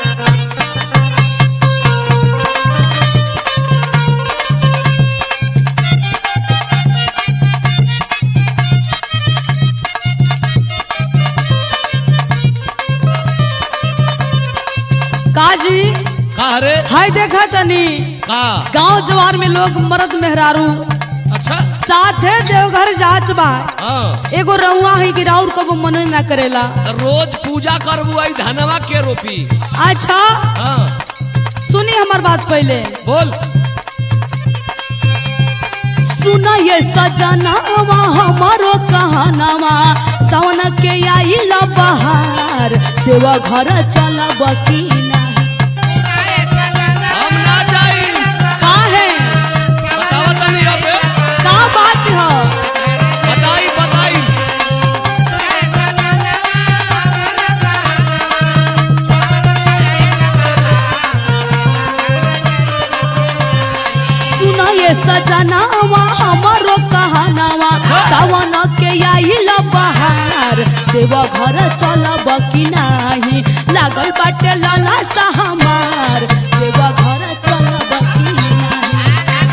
काजी का रे? हाय देखा तनी का गांव जवार में लोग मर्द मेहरारू अच्छा साथे देवघर जात बा। हाँ एगो रउआ है कि राउर कबो मन ना करेला। रोज पूजा करबू आई धनवा के रोपी। अच्छा हाँ सुनी हमार बात पहले। बोल। सुना ये सजनावा हमारो कहानावा सावन के आइल बहार देवा घर चलब की ना। हम ना जाई। का है बतावा तनी अबे। का बात है? बताई बताई। सुना ये सजनावा हमारो कहानावा सावन के आइल बहार देवा घर चलब की नाही लागल बाटे लाला सा हमार देवा घर चलब की नाही।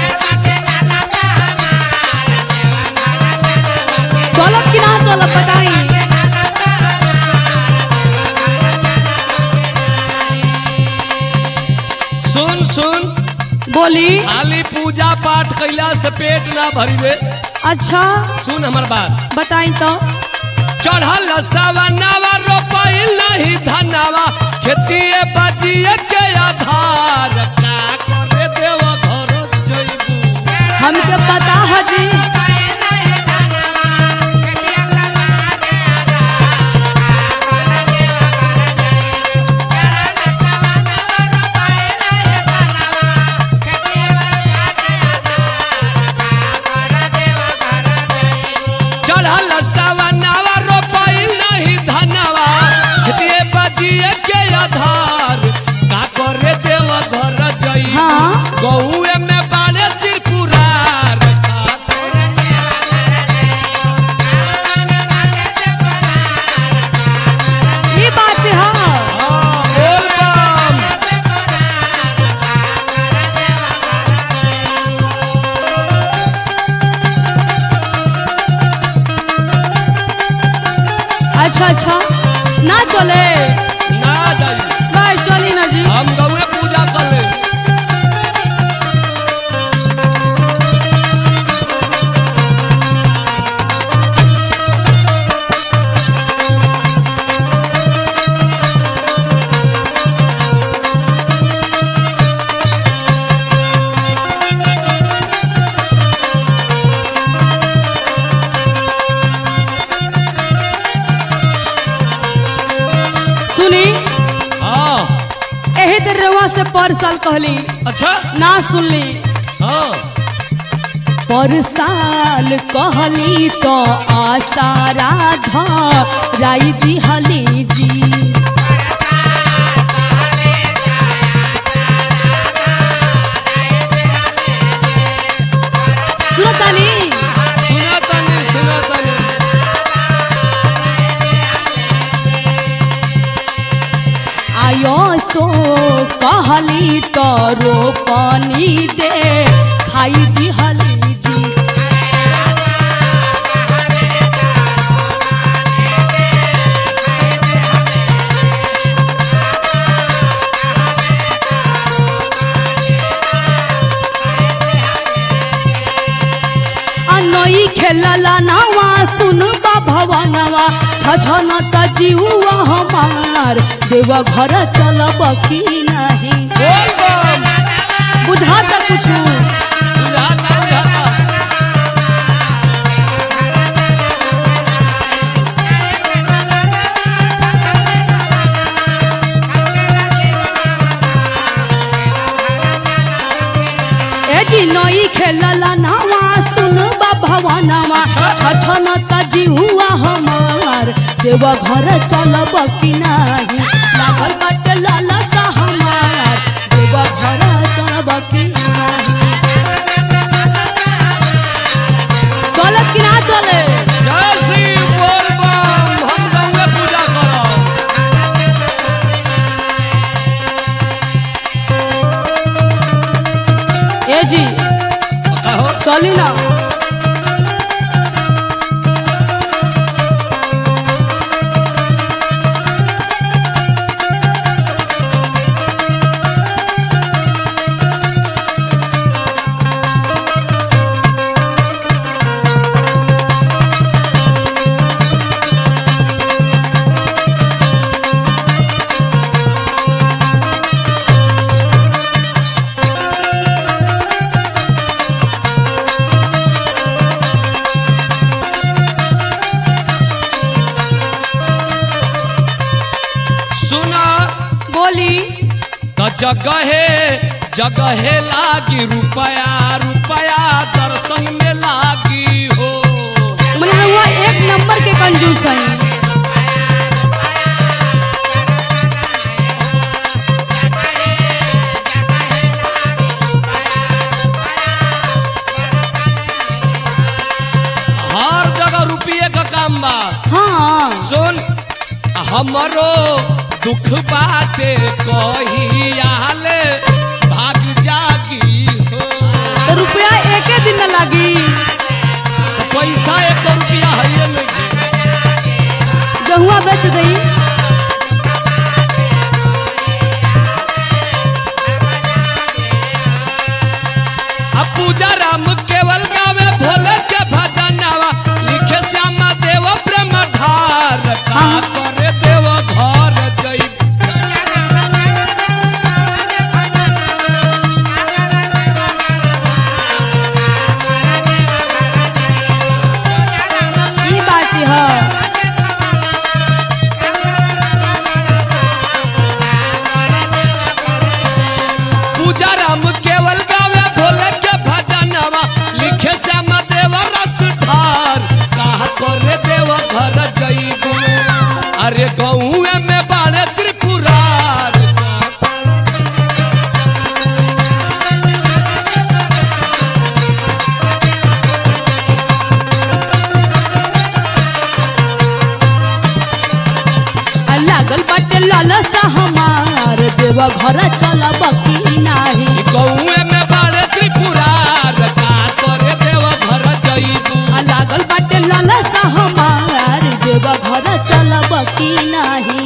चलब कि ना चलब बताई। सुन सुन बोली। खाली पूजा पाठ कैला से पेट ना भरिबे। अच्छा सुन हमर बात। बताई तो। चढ़ल सवनावा रोपाइल नहीं धनवा खेतिए बजिए के आधार का करे देव घर जइबू। हमके पता है जी। चढ़ल सवनावा रोपाइल नहीं धनवा खेतिए बजिए के आधार का करे देव घर जइबू। हाँ। गौए में बाड़े त्रिपुरार ये बात है। बोल बम। अच्छा अच्छा ना चले ना जाई। भाई चली ना जी। हम गौए पूजा कर ले। सुनी हाँ एही तरह रउआ से पर साल कहली अच्छा ना सुनली। हाँ पर साल कहली तो आशा राधा राई दिहली जी। सुनतानी सुना तनी सुना तनी। आयो सो कहली तो रोपनी दे खाई दिहली जी। अनई खेलला नावा सुन बा भवनवा छछन त जीवा हमार देवा घर चलब की नहीं। बोल बम। बुझाता कुछ बुझाता बुझाता। ए जी नई खेलला नावा सुन बा भवनवा छछन त जीवा हमार देवा घर चलब की नहीं लागल बाटे लाला सा हमार देवा घर चलब की नहीं। चलत कि ना चले? जय श्री बोल बम। हम गौए पूजा करब। चली ना। सुना बोली तो जगहे लागी रुपया रुपया दर्शन में लागी हो। मने हुआ एक नंबर के कंजूस है। हर जगह रुपये का काम बा। हाँ सुन हमरो दुख बाटे कहियाले भाग जागी हो। तो रुपया एक दिन में लागी। पैसा 1 रुपया है नहीं। गहुआ बेच गई। अब पूजा राम केवल गावे भोले के भजनवा लिखे श्यामा देव प्रेम ढार का करे देव घर जई। ई बात है। पूजा राम केवल गावे भोले के भजनवा लिखे श्यामा देव रस ढार का करे देव घर जईबू। अरे गौए में बाड़े त्रिपुरार लागल बाटे लालसा हमार देव घर चलब की नाही। गौए में बाड़े त्रिपुरार का करे देव घर जईबू। लागल बाटे लालसा हमार देव घर चलब की नाही।